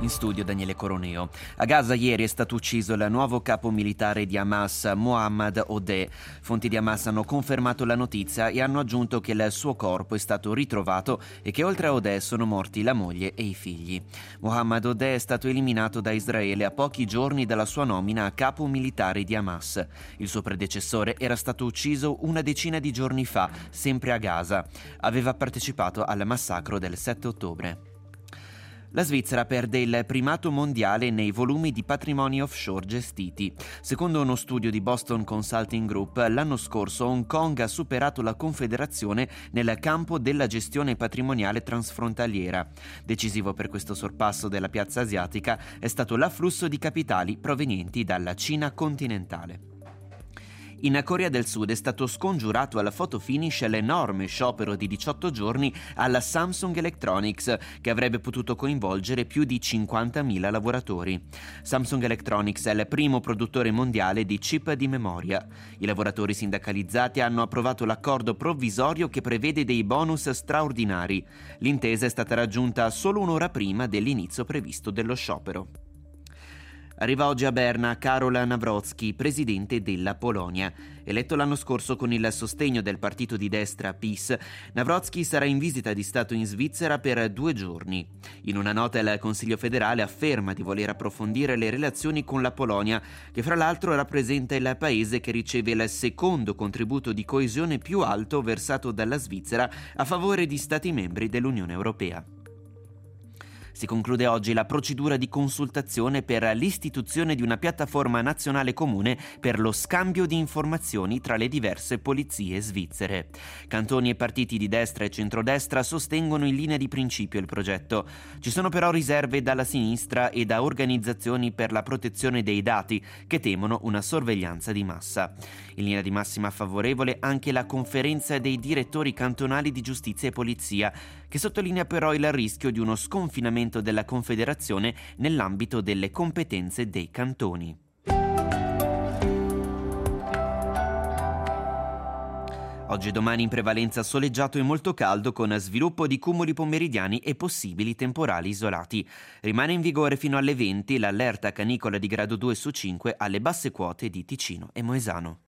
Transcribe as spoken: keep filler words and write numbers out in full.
In studio Daniele Coroneo. A Gaza ieri è stato ucciso il nuovo capo militare di Hamas, Mohammad Odeh. Fonti di Hamas hanno confermato la notizia e hanno aggiunto che il suo corpo è stato ritrovato e che oltre a Odeh sono morti la moglie e i figli. Mohammad Odeh è stato eliminato da Israele a pochi giorni dalla sua nomina a capo militare di Hamas. Il suo predecessore era stato ucciso una decina di giorni fa, sempre a Gaza. Aveva partecipato al massacro del sette ottobre. La Svizzera perde il primato mondiale nei volumi di patrimoni offshore gestiti. Secondo uno studio di Boston Consulting Group, l'anno scorso Hong Kong ha superato la Confederazione nel campo della gestione patrimoniale transfrontaliera. Decisivo per questo sorpasso della piazza asiatica è stato l'afflusso di capitali provenienti dalla Cina continentale. In Corea del Sud è stato scongiurato alla photo finish l'enorme sciopero di diciotto giorni alla Samsung Electronics, che avrebbe potuto coinvolgere più di cinquantamila lavoratori. Samsung Electronics è il primo produttore mondiale di chip di memoria. I lavoratori sindacalizzati hanno approvato l'accordo provvisorio che prevede dei bonus straordinari. L'intesa è stata raggiunta solo un'ora prima dell'inizio previsto dello sciopero. Arriva oggi a Berna Karol Nawrocki, presidente della Polonia. Eletto l'anno scorso con il sostegno del partito di destra PiS, Nawrocki sarà in visita di Stato in Svizzera per due giorni. In una nota il Consiglio federale afferma di voler approfondire le relazioni con la Polonia, che fra l'altro rappresenta il paese che riceve il secondo contributo di coesione più alto versato dalla Svizzera a favore di Stati membri dell'Unione Europea. Si conclude oggi la procedura di consultazione per l'istituzione di una piattaforma nazionale comune per lo scambio di informazioni tra le diverse polizie svizzere. Cantoni e partiti di destra e centrodestra sostengono in linea di principio il progetto. Ci sono però riserve dalla sinistra e da organizzazioni per la protezione dei dati che temono una sorveglianza di massa. In linea di massima favorevole anche la conferenza dei direttori cantonali di giustizia e polizia, che sottolinea però il rischio di uno sconfinamento della Confederazione nell'ambito delle competenze dei cantoni. Oggi e domani in prevalenza soleggiato e molto caldo, con sviluppo di cumuli pomeridiani e possibili temporali isolati. Rimane in vigore fino alle venti l'allerta canicola di grado due su cinque alle basse quote di Ticino e Moesano.